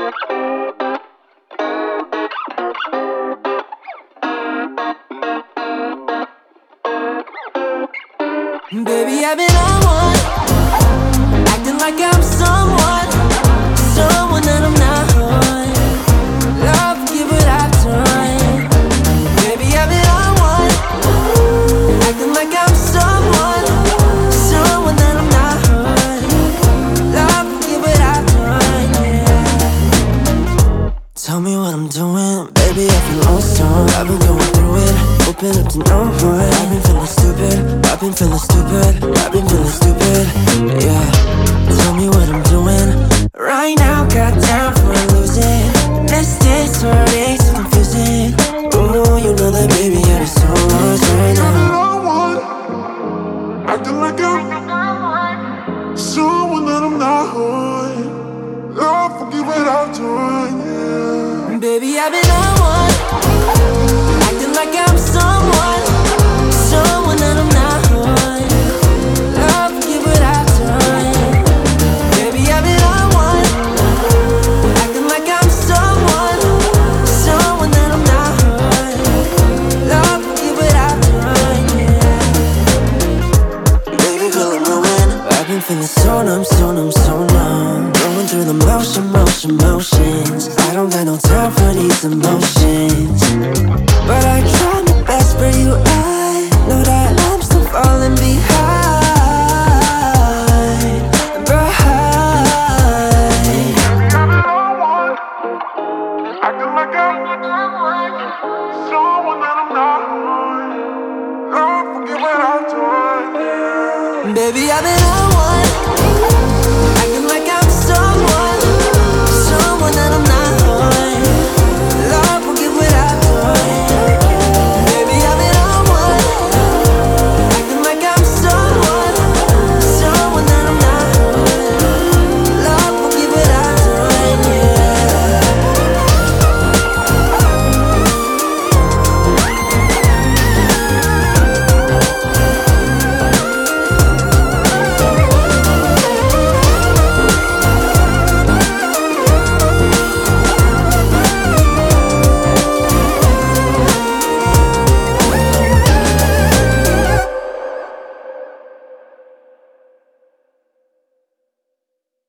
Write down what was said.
Baby, I've been on one, acting like I'm someone that I'm not. Love, give it up time. Baby, I've been on one, acting like I'm someone that I'm not. Love, give it up time, yeah. Tell me what I'm doing, baby, I feel awesome. I've been going through it, open up to no one. I've been feeling stupid, I've been feeling stupid, I've been feeling stupid, yeah. Tell me what I'm doing right now, got time for losing. This is already so confusing. Oh, you know that, baby, I be so lost right now. Acting like I'm someone that I'm not. Love, forgive without doing, yeah. Baby, I've been on one, acting like I'm someone that I'm not. Love, give it up time. Baby, I've been on one, acting like I'm someone that I'm not. Love, give it up time, yeah. Baby, feeling ruined. I've been feeling so numb, so numb, so numb. Going through the motions. I don't got no time for these emotions, but I try my best for you. I know that I'm still falling behind.